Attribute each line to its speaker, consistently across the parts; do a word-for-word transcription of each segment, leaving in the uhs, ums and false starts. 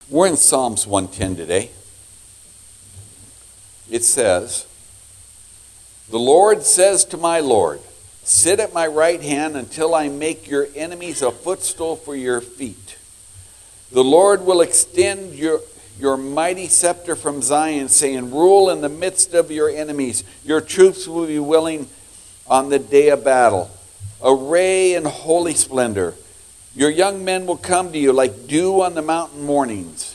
Speaker 1: We're in Psalms one ten today. It says, "The Lord says to my Lord, sit at my right hand until I make your enemies a footstool for your feet. The Lord will extend your, your mighty scepter from Zion, saying, rule in the midst of your enemies. Your troops will be willing on the day of battle. Array in holy splendor. Your young men will come to you like dew on the mountain mornings."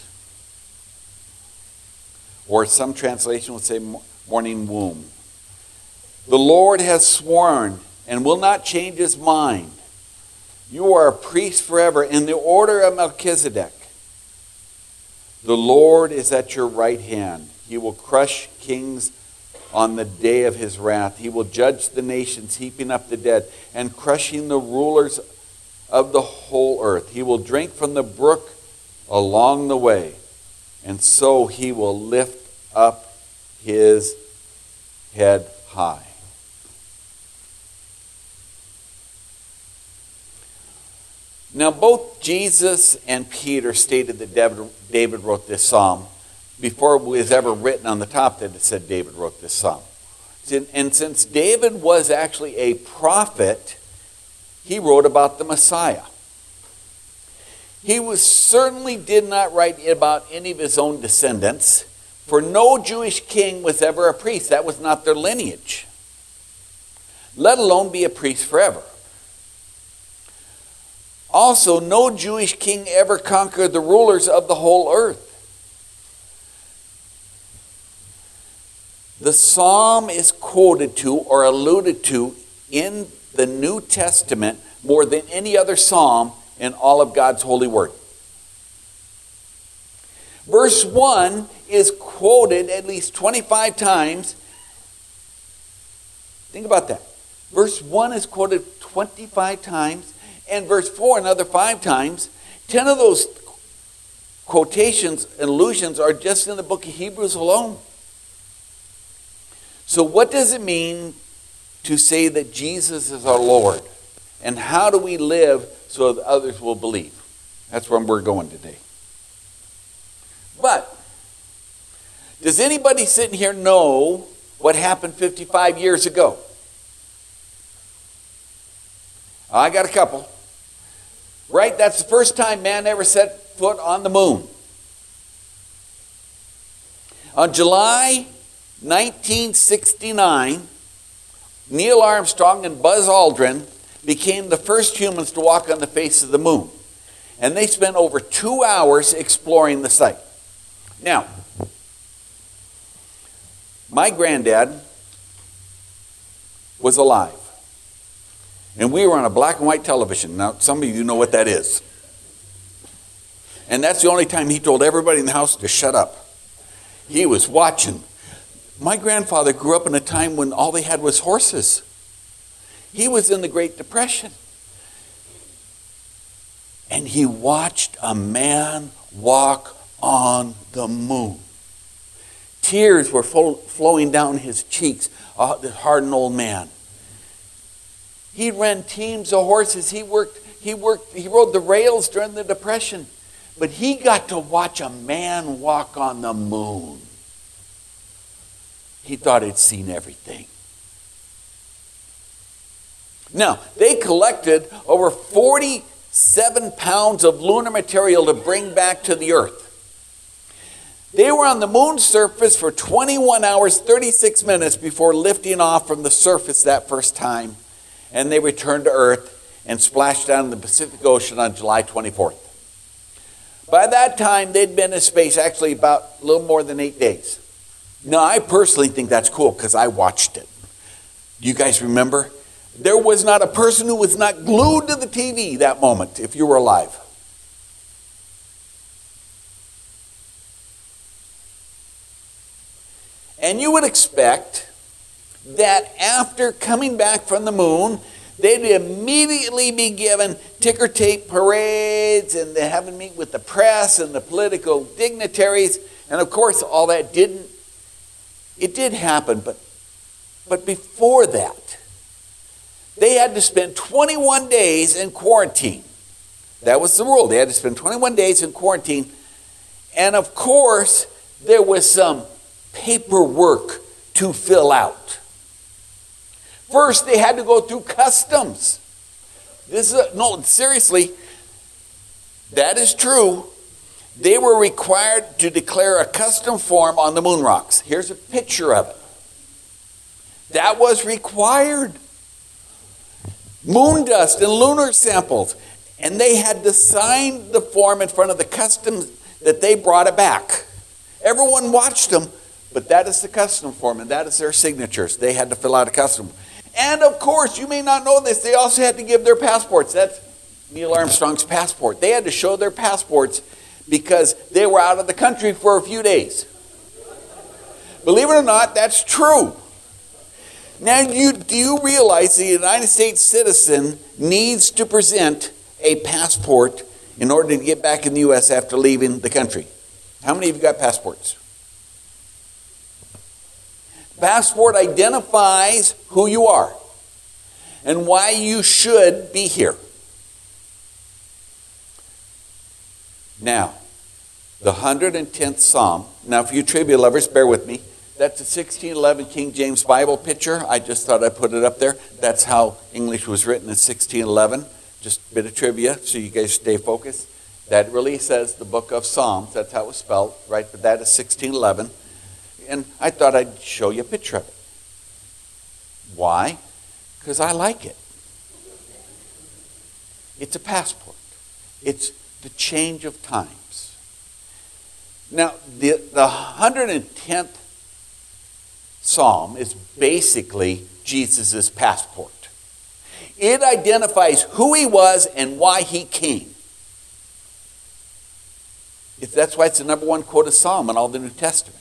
Speaker 1: Or some translation will say morning womb. "The Lord has sworn and will not change his mind. You are a priest forever in the order of Melchizedek. The Lord is at your right hand. He will crush kings on the day of his wrath. He will judge the nations, heaping up the dead and crushing the rulers of the whole earth. He will drink from the brook along the way, and so he will lift up his head high." Now, both Jesus and Peter stated that David wrote this psalm before it was ever written on the top that it said David wrote this psalm. And since David was actually a prophet, he wrote about the Messiah. He was certainly did not write about any of his own descendants, for no Jewish king was ever a priest. That was not their lineage, let alone be a priest forever. Also, no Jewish king ever conquered the rulers of the whole earth. The psalm is quoted to or alluded to in the New Testament more than any other psalm in all of God's holy word. Verse one is quoted at least twenty-five times. Think about that. Verse one is quoted twenty-five times, and verse four another five times. Ten of those quotations and allusions are just in the book of Hebrews alone. So what does it mean to say that Jesus is our Lord? And how do we live so that others will believe? That's where we're going today. But does anybody sitting here know what happened fifty-five years ago? I got a couple. Right? That's the first time man ever set foot on the moon. On July nineteen sixty-nine, Neil Armstrong and Buzz Aldrin became the first humans to walk on the face of the moon. And they spent over two hours exploring the site. Now, my granddad was alive. And we were on a black and white television. Now, some of you know what that is. And that's the only time he told everybody in the house to shut up. He was watching. My grandfather grew up in a time when all they had was horses. He was in the Great Depression. And he watched a man walk on the moon. Tears were flo- flowing down his cheeks. Oh, this hardened old man. He ran teams of horses. He worked, he worked, he rode the rails during the Depression. But he got to watch a man walk on the moon. He thought he'd seen everything. Now, they collected over forty-seven pounds of lunar material to bring back to the Earth. They were on the moon's surface for twenty-one hours, thirty-six minutes before lifting off from the surface that first time. And they returned to Earth and splashed down in the Pacific Ocean on July twenty-fourth. By that time, they'd been in space actually about a little more than eight days. Now, I personally think that's cool because I watched it. Do you guys remember? There was not a person who was not glued to the T V that moment if you were alive. And you would expect that after coming back from the moon, they'd immediately be given ticker tape parades and they have to meet with the press and the political dignitaries. And of course, all that didn't, it did happen, but, but before that, they had to spend twenty-one days in quarantine. That was the rule. They had to spend twenty-one days in quarantine And of course, there was some paperwork to fill out. First, they had to go through customs. This is a, no, seriously, that is true. They were required to declare a custom form on the moon rocks. Here's a picture of it. That was required. Moon dust and lunar samples. And they had to sign the form in front of the customs that they brought it back. Everyone watched them, but that is the custom form, and that is their signatures. They had to fill out a custom. And of course, you may not know this, they also had to give their passports. That's Neil Armstrong's passport. They had to show their passports because they were out of the country for a few days. Believe it or not, that's true. Now, you, do you realize the United States citizen needs to present a passport in order to get back in the U S after leaving the country? How many of you got passports? Passport identifies who you are and why you should be here. Now, the one hundred tenth Psalm. Now, for you trivia lovers, bear with me. That's a sixteen eleven King James Bible picture. I just thought I'd put it up there. That's how English was written in sixteen eleven. Just a bit of trivia so you guys stay focused. That really says the book of Psalms. That's how it's spelled, right? But that is sixteen eleven. And I thought I'd show you a picture of it. Why? Because I like it. It's a passport. It's the change of times. Now, the, the one hundred tenth Psalm is basically Jesus' passport. It identifies who he was and why he came. It's, that's why it's the number one quoted psalm in all the New Testament.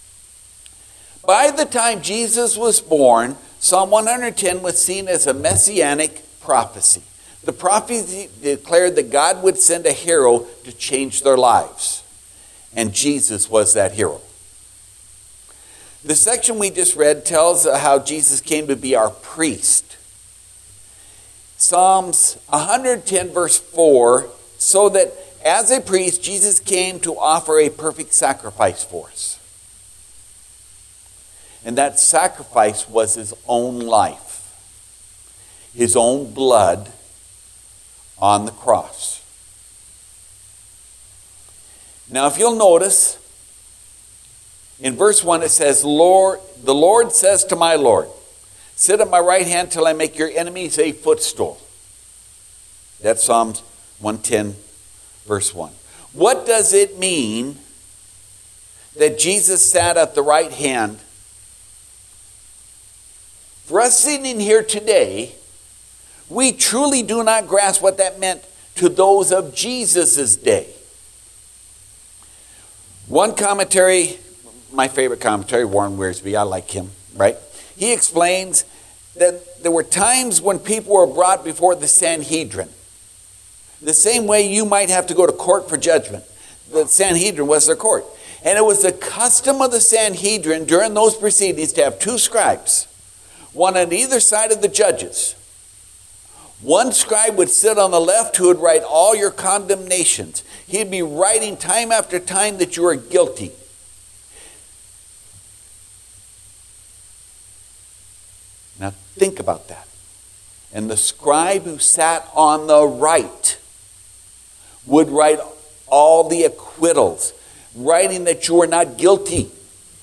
Speaker 1: By the time Jesus was born, Psalm one hundred ten was seen as a messianic prophecy. The prophecy declared that God would send a hero to change their lives. And Jesus was that hero. The section we just read tells how Jesus came to be our priest. Psalms one hundred ten verse four, so that as a priest, Jesus came to offer a perfect sacrifice for us. And that sacrifice was his own life, his own blood on the cross. Now, if you'll notice, in verse one it says, Lord, the Lord says to my Lord, sit at my right hand till I make your enemies a footstool. That's Psalms one ten, verse one. What does it mean that Jesus sat at the right hand? For us sitting here today, we truly do not grasp what that meant to those of Jesus' day. One commentary, my favorite commentary, Warren Wiersbe, I like him, right? He explains that there were times when people were brought before the Sanhedrin. The same way you might have to go to court for judgment. The Sanhedrin was their court. And it was the custom of the Sanhedrin during those proceedings to have two scribes, one on either side of the judges. One scribe would sit on the left who would write all your condemnations. He'd be writing time after time that you are guilty. Now think about that. And the scribe who sat on the right would write all the acquittals, writing that you are not guilty.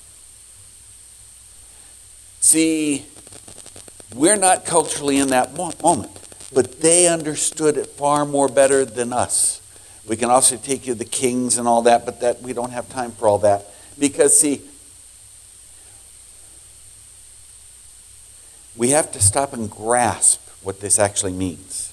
Speaker 1: See, we're not culturally in that moment, but they understood it far more better than us. We can also take you to the kings and all that, but that we don't have time for all that. Because, see, we have to stop and grasp what this actually means.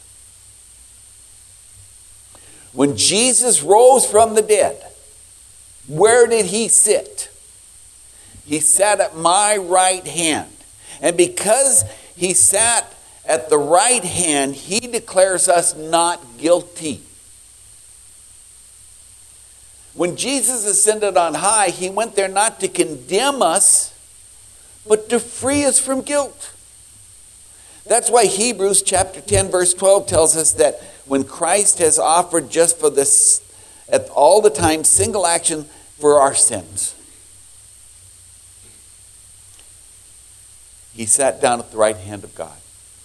Speaker 1: When Jesus rose from the dead, where did he sit? He sat at my right hand. And because he sat at the right hand, he declares us not guilty. When Jesus ascended on high, he went there not to condemn us, but to free us from guilt. That's why Hebrews chapter ten verse twelve tells us that when Christ has offered just for this at all the time, single action for our sins. He sat down at the right hand of God.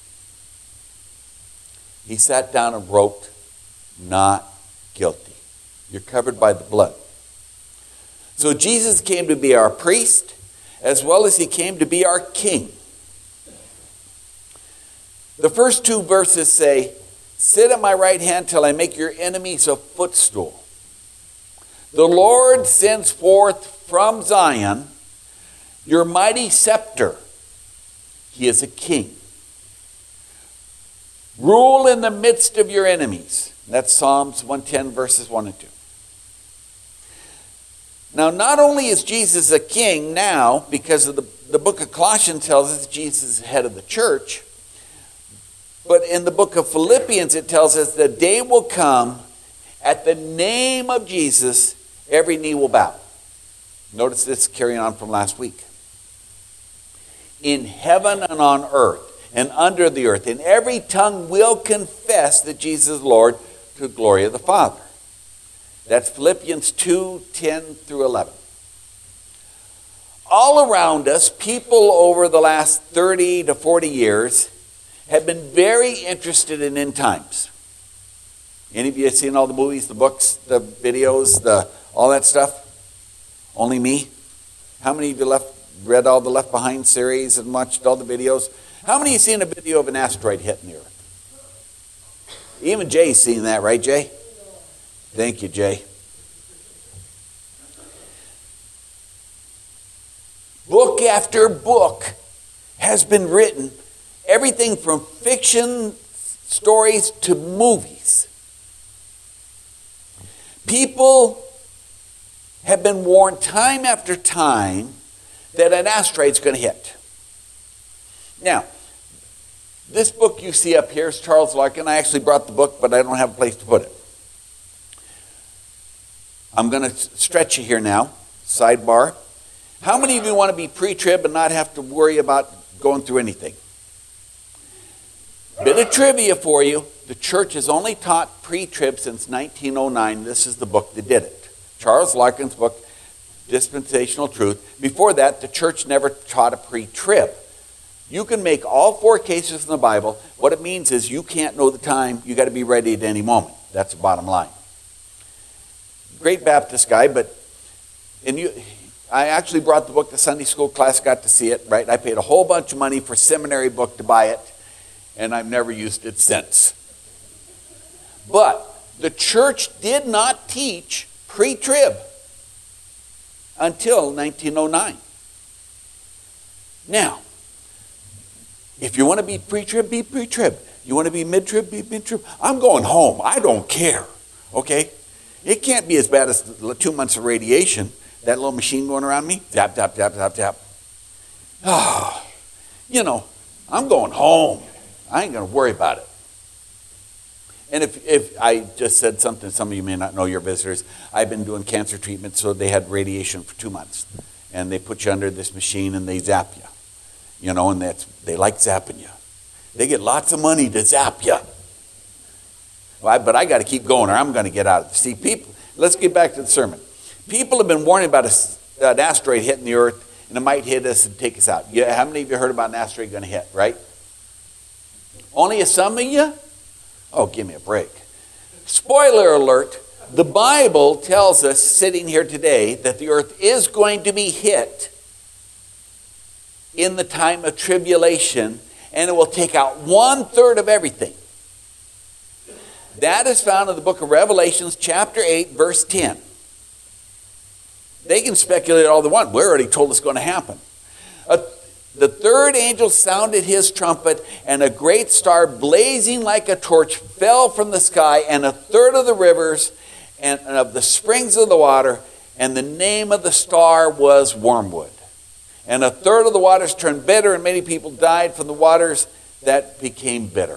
Speaker 1: He sat down and wrote, not guilty. You're covered by the blood. So Jesus came to be our priest, as well as he came to be our king. The first two verses say, sit at my right hand till I make your enemies a footstool. The Lord sends forth from Zion your mighty scepter. He is a king. Rule in the midst of your enemies. That's Psalms one ten, verses one and two. Now, not only is Jesus a king now, because of the, the book of Colossians tells us Jesus is the head of the church, but in the book of Philippians it tells us the day will come at the name of Jesus, every knee will bow. Notice this carrying on from last week. In heaven and on earth and under the earth, and every tongue will confess that Jesus is Lord, to the glory of the Father. That's Philippians two, ten through eleven. All around us, people over the last thirty to forty years have been very interested in end times. Any of you have seen all the movies, the books, the videos, the all that stuff? Only me? How many of you left, read all the Left Behind series and watched all the videos? How many of you seen a video of an asteroid hitting the earth? Even Jay's seen that, right, Jay? Thank you, Jay. Book after book has been written, everything from fiction stories to movies. People have been warned time after time that an asteroid's going to hit. Now, this book you see up here is Charles Larkin. I actually brought the book, but I don't have a place to put it. I'm going to stretch you here now. Sidebar. How many of you want to be pre-trib and not have to worry about going through anything? Bit of trivia for you. The church has only taught pre-trib since nineteen oh nine. This is the book that did it. Charles Larkin's book, Dispensational Truth. Before that, the church never taught a pre-trib. You can make all four cases in the Bible. What it means is you can't know the time. You got to be ready at any moment. That's the bottom line. Great Baptist guy, but and you, I actually brought the book to Sunday school class, got to see it, right? I paid a whole bunch of money for a seminary book to buy it, and I've never used it since. But the church did not teach pre-trib until nineteen oh nine. Now, if you want to be pre-trib, be pre-trib. You want to be mid-trib, be mid-trib. I'm going home. I don't care. Okay? It can't be as bad as the two months of radiation. That little machine going around me. Zap, zap, zap, zap, zap. Ah, you know, I'm going home. I ain't going to worry about it. And if, if I just said something, some of you may not know, your visitors, I've been doing cancer treatment, so they had radiation for two months. And they put you under this machine and they zap you. You know, and that's, they like zapping you. They get lots of money to zap you. Well, I, but I got to keep going or I'm going to get out of it. See, people, let's get back to the sermon. People have been warning about a, an asteroid hitting the earth and it might hit us and take us out. Yeah, how many of you heard about an asteroid going to hit, right? Only some of you? Oh, give me a break. Spoiler alert, the Bible tells us sitting here today that the earth is going to be hit in the time of tribulation, and it will take out one third of everything. That is found in the book of Revelations, chapter eight, verse ten. They can speculate all they want. We already told it's going to happen. A, the third angel sounded his trumpet, and a great star blazing like a torch fell from the sky, and a third of the rivers and, and of the springs of the water, and the name of the star was Wormwood. And a third of the waters turned bitter, and many people died from the waters that became bitter.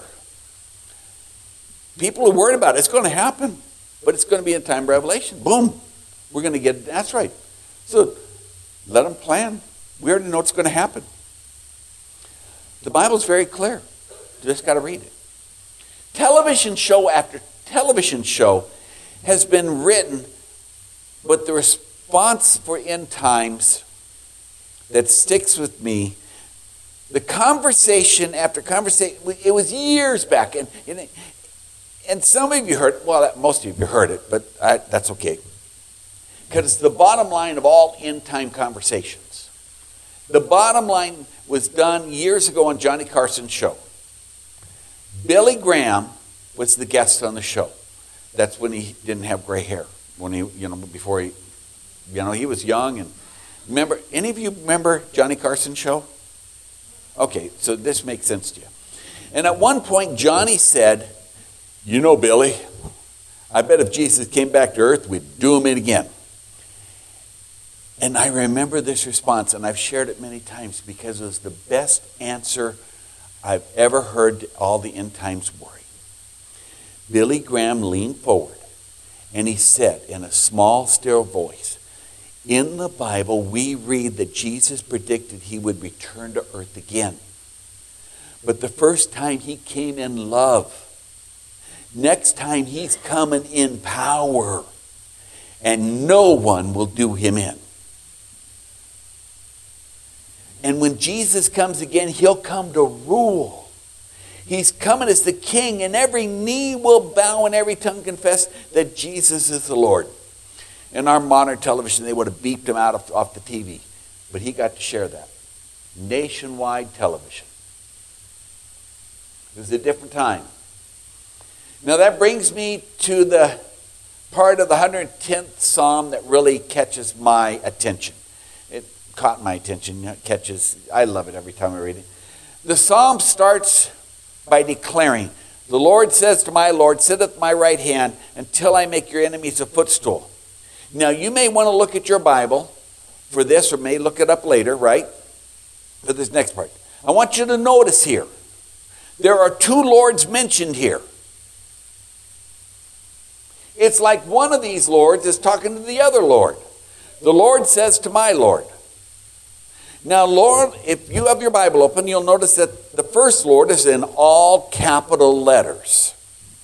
Speaker 1: People are worried about it. It's going to happen, but it's going to be in time of Revelation. Boom. We're going to get it. That's right. So let them plan. We already know what's going to happen. The Bible's very clear. You just got to read it. Television show after television show has been written, but the response for end times that sticks with me, the conversation after conversation, it was years back, and, and, and some of you heard, well, most of you heard it, but I, that's okay. Because it's the bottom line of all end time conversations. The bottom line was done years ago on Johnny Carson's show. Billy Graham was the guest on the show. That's when he didn't have gray hair. When he, you know, before he, you know, he was young. And remember, any of you remember Johnny Carson's show? Okay, so this makes sense to you. And at one point, Johnny said, you know, Billy, I bet if Jesus came back to earth, we'd do him in again. And I remember this response, and I've shared it many times because it was the best answer I've ever heard to all the end times worry. Billy Graham leaned forward, and he said in a small, still voice, in the Bible, we read that Jesus predicted he would return to earth again. But the first time he came in love. Next time he's coming in power. And no one will do him in. And when Jesus comes again, he'll come to rule. He's coming as the king, and every knee will bow and every tongue confess that Jesus is the Lord. In our modern television, they would have beeped him out of, off the T V. But he got to share that. Nationwide television. It was a different time. Now that brings me to the part of the one hundred tenth Psalm that really catches my attention. It caught my attention. It catches, I love it every time I read it. The Psalm starts by declaring, the Lord says to my Lord, sit at my right hand until I make your enemies a footstool. Now, you may want to look at your Bible for this, or may look it up later, right? For this next part. I want you to notice here, there are two Lords mentioned here. It's like one of these Lords is talking to the other Lord. The Lord says to my Lord. Now, Lord, if you have your Bible open, you'll notice that the first Lord is in all capital letters.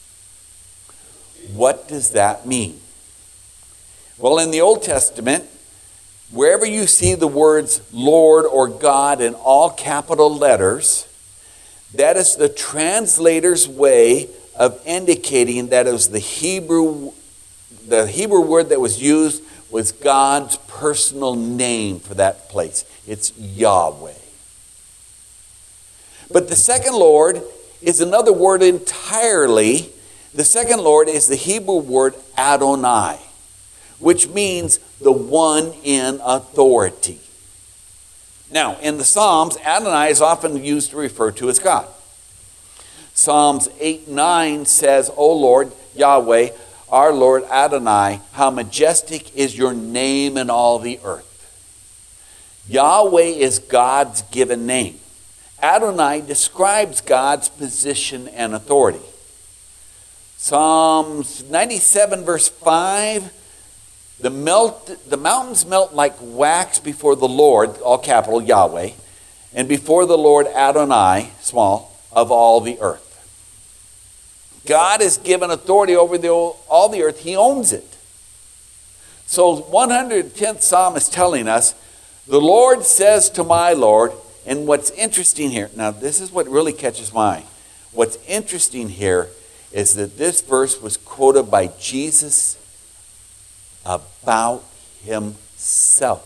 Speaker 1: What does that mean? Well, in the Old Testament, wherever you see the words Lord or God in all capital letters, that is the translator's way of indicating that it was the Hebrew, the Hebrew word that was used was God's personal name for that place. It's Yahweh. But the second Lord is another word entirely. The second Lord is the Hebrew word Adonai, which means the one in authority. Now, in the Psalms, Adonai is often used to refer to as God. Psalms eight nine says, O Lord, Yahweh, our Lord Adonai, how majestic is your name in all the earth. Yahweh is God's given name. Adonai describes God's position and authority. Psalms ninety-seven verse five, the, melt, the mountains melt like wax before the Lord, all capital, Yahweh, and before the Lord Adonai, small, of all the earth. God is given authority over the, all the earth. He owns it. So one hundred tenth Psalm is telling us, the Lord says to my Lord, and what's interesting here, now this is what really catches my eye. What's interesting here is that this verse was quoted by Jesus about himself.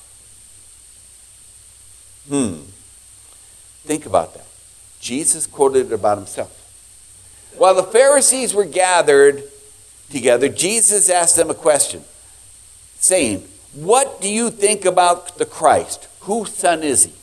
Speaker 1: Hmm. Think about that. Jesus quoted it about himself. While the Pharisees were gathered together, Jesus asked them a question, saying, what do you think about the Christ? Whose son is he?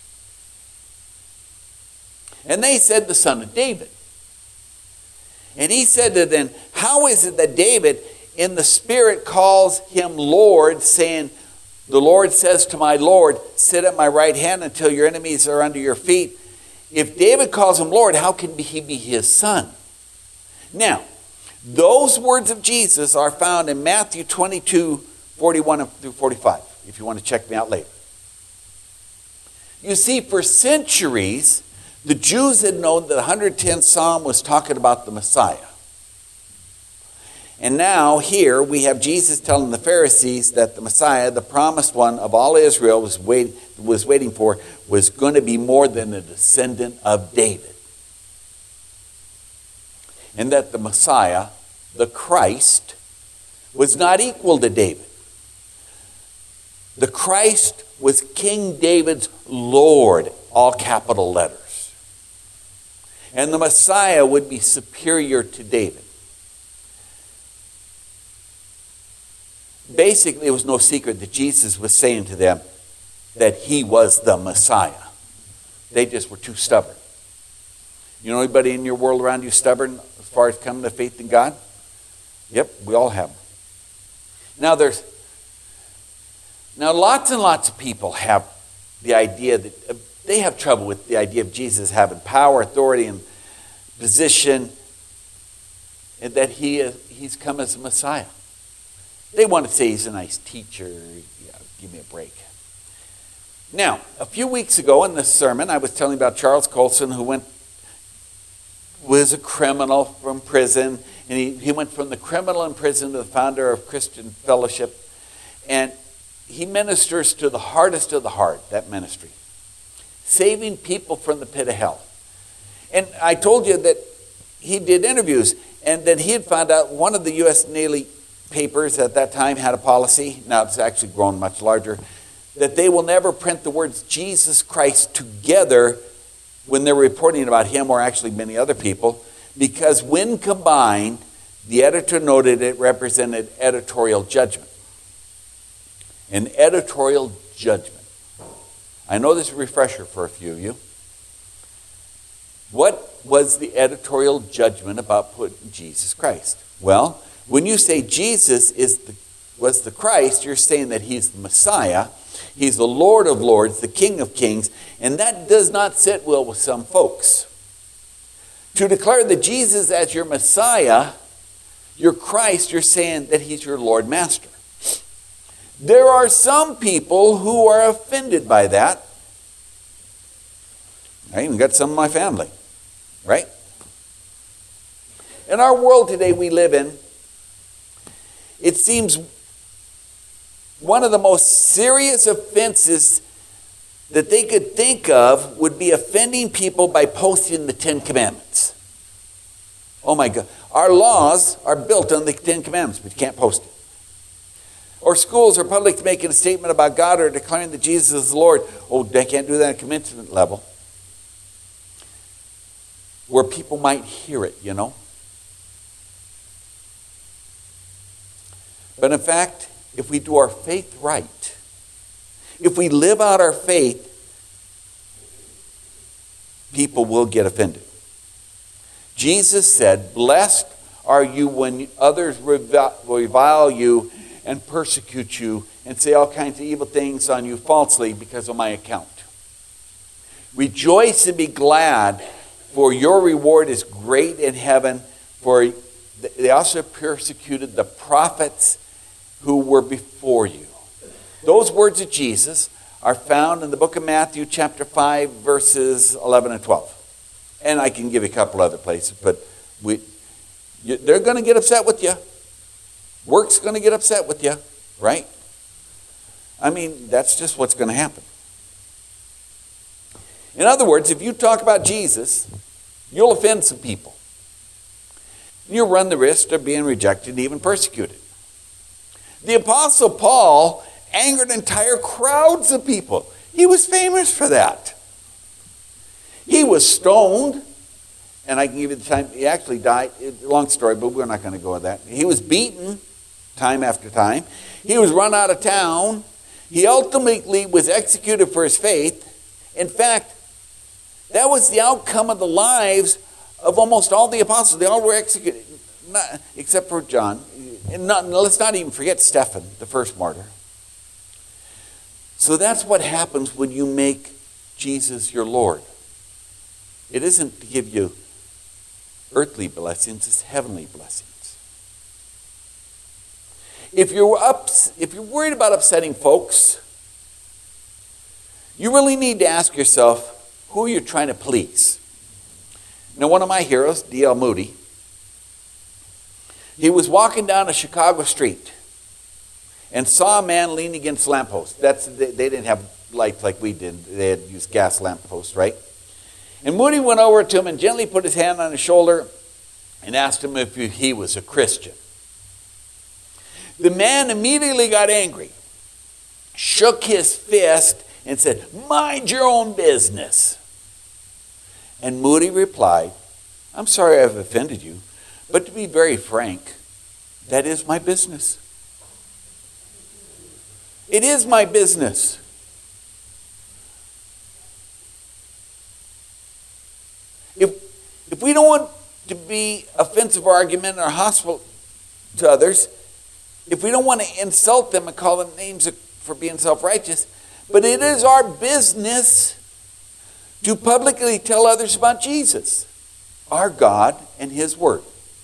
Speaker 1: And they said, the son of David. And he said to them, how is it that David in the Spirit calls him Lord, saying, the Lord says to my Lord, sit at my right hand until your enemies are under your feet. If David calls him Lord, how can he be his son? Now, those words of Jesus are found in Matthew twenty-two, forty-one through forty-five, if you want to check me out later. You see, for centuries, the Jews had known that the one hundred tenth Psalm was talking about the Messiah. And now here we have Jesus telling the Pharisees that the Messiah, the promised one of all Israel was, wait, was waiting for, was going to be more than a descendant of David. And that the Messiah, the Christ, was not equal to David. The Christ was King David's Lord, all capital letters. And the Messiah would be superior to David. Basically, it was no secret that Jesus was saying to them that he was the Messiah. They just were too stubborn. You know anybody in your world around you stubborn as far as coming to faith in God? Yep, we all have them. Now there's now lots and lots of people have the idea that uh, they have trouble with the idea of Jesus having power, authority, and position, and that he is, he's come as a Messiah. They want to say he's a nice teacher. Yeah, give me a break. Now, a few weeks ago in this sermon, I was telling about Charles Colson, who went was a criminal from prison, and he, he went from the criminal in prison to the founder of Christian Fellowship, and he ministers to the hardest of the hard, that ministry, saving people from the pit of hell. And I told you that he did interviews, and that he had found out one of the U S Daily papers at that time had a policy, now it's actually grown much larger, that they will never print the words Jesus Christ together when they're reporting about him, or actually many other people, because when combined, the editor noted it represented editorial judgment. An editorial judgment. I know this is a refresher for a few of you. What was the editorial judgment about putting Jesus Christ? Well, when you say Jesus is the, was the Christ, you're saying that he's the Messiah, he's the Lord of Lords, the King of Kings, and that does not sit well with some folks. To declare that Jesus as your Messiah, your Christ, you're saying that he's your Lord Master. There are some people who are offended by that. I even got some of my family, right? In our world today we live in, it seems one of the most serious offenses that they could think of would be offending people by posting the Ten Commandments. Oh my God. Our laws are built on the Ten Commandments, but you can't post it. Or schools or public making a statement about God or declaring that Jesus is the Lord. Oh, they can't do that at a commencement level, where people might hear it, you know. But in fact, if we do our faith right, if we live out our faith, people will get offended. Jesus said, blessed are you when others revile you and persecute you and say all kinds of evil things on you falsely because of my account. Rejoice and be glad, for your reward is great in heaven, for they also persecuted the prophets who were before you. Those words of Jesus are found in the book of Matthew chapter five, verses eleven and twelve. And I can give you a couple other places, but we, you, they're going to get upset with you. Work's going to get upset with you, right? I mean, that's just what's going to happen. In other words, if you talk about Jesus, you'll offend some people. You'll run the risk of being rejected and even persecuted. The Apostle Paul angered entire crowds of people. He was famous for that. He was stoned, and I can give you the time. He actually died. Long story, but we're not going to go with that. He was beaten time after time. He was run out of town. He ultimately was executed for his faith. In fact, that was the outcome of the lives of almost all the apostles. They all were executed, not, except for John. And not, let's not even forget Stephen, the first martyr. So that's what happens when you make Jesus your Lord. It isn't to give you earthly blessings, it's heavenly blessings. If you're up, if you're worried about upsetting folks, you really need to ask yourself who you're trying to please. Now, one of my heroes, D L Moody, He was walking down a Chicago street and saw a man leaning against a lamppost. That's, they, they didn't have lights like we did. They had used gas lampposts, right? And Moody went over to him and gently put his hand on his shoulder and asked him if he was a Christian. The man immediately got angry, shook his fist, and said, "Mind your own business." And Moody replied, "I'm sorry I've offended you, but to be very frank, that is my business. It is my business." If, if we don't want to be offensive argument or hostile to others, if we don't want to insult them and call them names for being self-righteous, but it is our business to publicly tell others about Jesus, our God and His Word.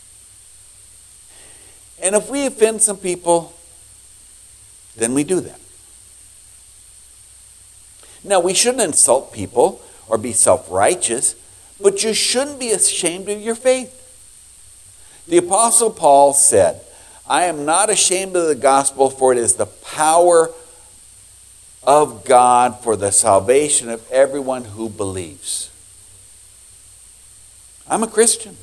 Speaker 1: And if we offend some people, then we do that. Now, we shouldn't insult people or be self-righteous, but you shouldn't be ashamed of your faith. The Apostle Paul said, "I am not ashamed of the gospel, for it is the power of God for the salvation of everyone who believes." I'm a Christian.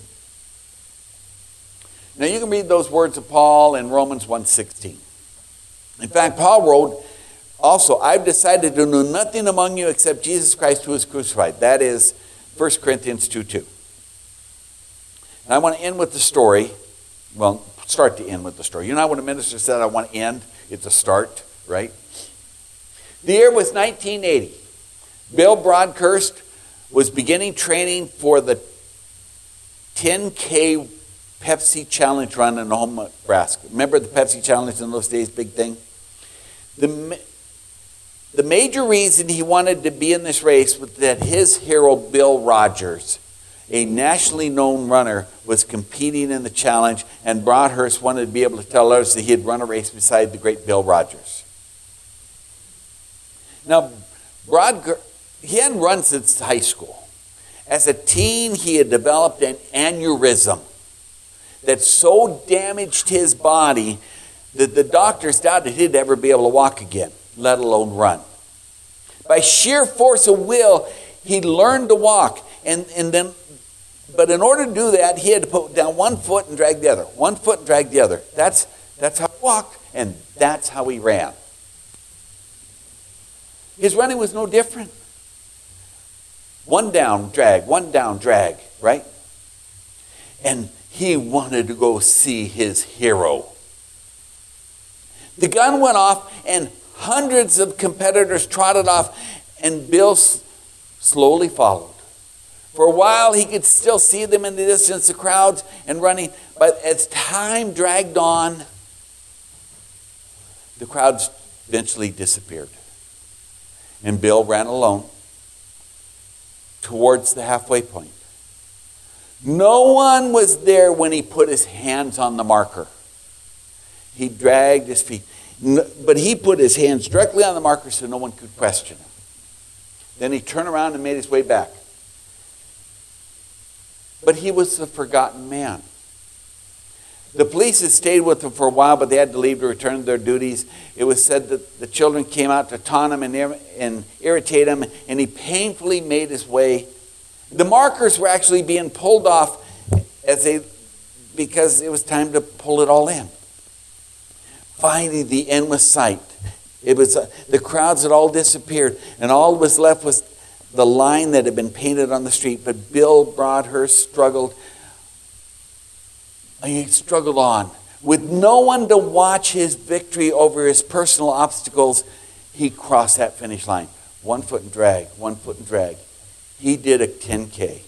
Speaker 1: Now you can read those words of Paul in Romans one sixteen. In fact, Paul wrote also, "I've decided to know nothing among you except Jesus Christ who is crucified." That is First Corinthians two two. And I want to end with the story. Well, start to end with the story. You know when a minister said, "I want to end," it's a start, right? The year was nineteen eighty. Bill Broadhurst was beginning training for the ten K Pepsi Challenge run in Omaha, Nebraska. Remember the Pepsi Challenge in those days, big thing? The, the major reason he wanted to be in this race was that his hero, Bill Rogers, a nationally known runner, was competing in the challenge, and Broadhurst wanted to be able to tell others that he had run a race beside the great Bill Rogers. Now, Broadhurst, he hadn't run since high school. As a teen, he had developed an aneurysm that so damaged his body that the doctors doubted he'd ever be able to walk again, let alone run. By sheer force of will, he learned to walk, and, and then, but in order to do that, he had to put down one foot and drag the other, one foot and drag the other. That's, that's how he walked, and that's how he ran. His running was no different. One down, drag, one down, drag, right? And he wanted to go see his hero. The gun went off, and hundreds of competitors trotted off, and Bill s- slowly followed. For a while, he could still see them in the distance, the crowds and running. But as time dragged on, the crowds eventually disappeared. And Bill ran alone towards the halfway point. No one was there when he put his hands on the marker. He dragged his feet. But he put his hands directly on the marker so no one could question him. Then he turned around and made his way back. But he was the forgotten man. The police had stayed with him for a while, but they had to leave to return to their duties. It was said that the children came out to taunt him and, and irritate him, and he painfully made his way. The markers were actually being pulled off as they, because it was time to pull it all in. Finally, the end was sight. It was uh, the crowds had all disappeared, and all that was left was the line that had been painted on the street. But Bill Broadhurst struggled. He struggled on. With no one to watch his victory over his personal obstacles, he crossed that finish line. One foot and drag, one foot and drag. He did a ten K.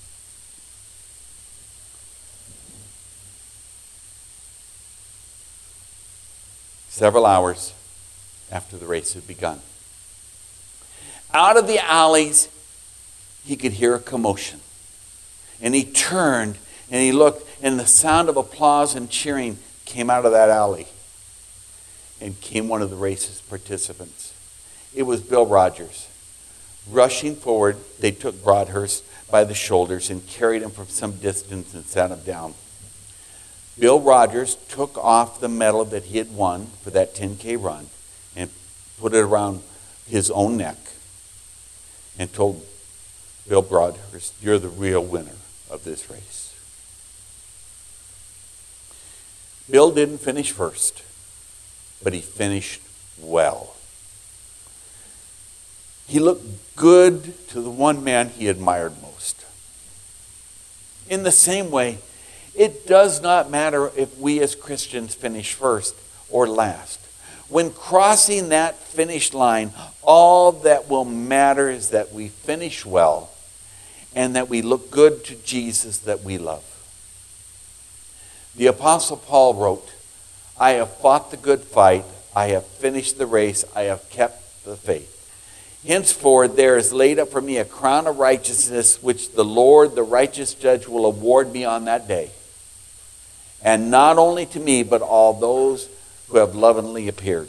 Speaker 1: Several hours after the race had begun. Out of the alleys, he could hear a commotion. And he turned and he looked, and the sound of applause and cheering came out of that alley. And came one of the race's participants. It was Bill Rogers. Rushing forward, they took Broadhurst by the shoulders and carried him from some distance and sat him down. Bill Rogers took off the medal that he had won for that ten K run and put it around his own neck and told Bill Rogers, "You're the real winner of this race." Bill didn't finish first, but he finished well. He looked good to the one man he admired most. In the same way, it does not matter if we as Christians finish first or last. When crossing that finish line, all that will matter is that we finish well and that we look good to Jesus that we love. The Apostle Paul wrote, "I have fought the good fight, I have finished the race, I have kept the faith. Henceforth there is laid up for me a crown of righteousness, which the Lord, the righteous judge, will award me on that day. And not only to me, but all those who have lovingly appeared."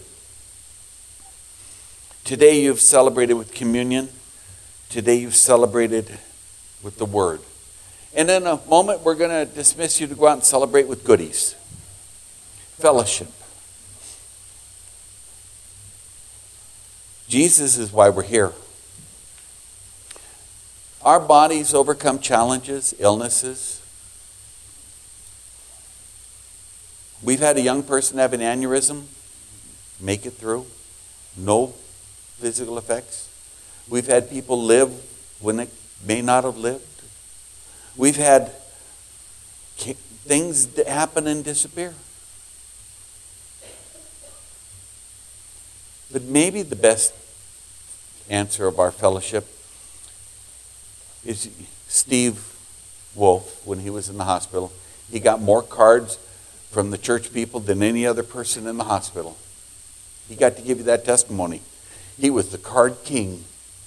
Speaker 1: Today you've celebrated with communion. Today you've celebrated with the Word. And in a moment we're going to dismiss you to go out and celebrate with goodies. Fellowship. Jesus is why we're here. Our bodies overcome challenges, illnesses. We've had a young person have an aneurysm, make it through, no physical effects. We've had people live when they may not have lived. We've had things that happen and disappear. But maybe the best answer of our fellowship is Steve Wolf, when he was in the hospital. He got more cards from the church people than any other person in the hospital. He got to give you that testimony. He was the card king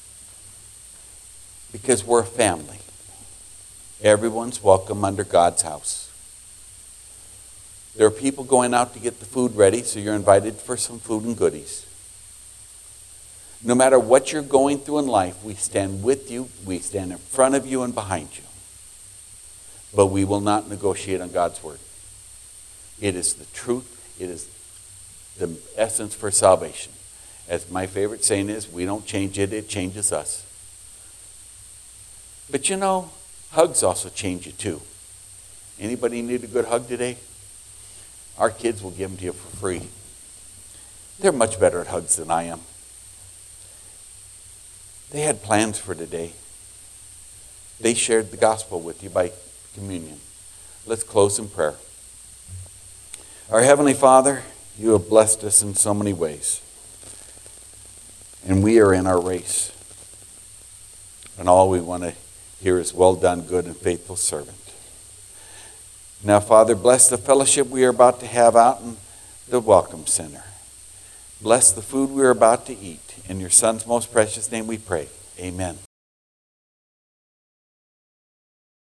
Speaker 1: because we're a family. Everyone's welcome under God's house. There are people going out to get the food ready, so you're invited for some food and goodies. No matter what you're going through in life, we stand with you, we stand in front of you and behind you. But we will not negotiate on God's word. It is the truth. It is the essence for salvation. As my favorite saying is, we don't change it, it changes us. But you know, hugs also change you too. Anybody need a good hug today? Our kids will give them to you for free. They're much better at hugs than I am. They had plans for today. They shared the gospel with you by communion. Let's close in prayer. Our Heavenly Father, you have blessed us in so many ways. And we are in our race. And all we want to hear is, "Well done, good and faithful servant." Now, Father, bless the fellowship we are about to have out in the Welcome Center. Bless the food we are about to eat. In your Son's most precious name we pray. Amen.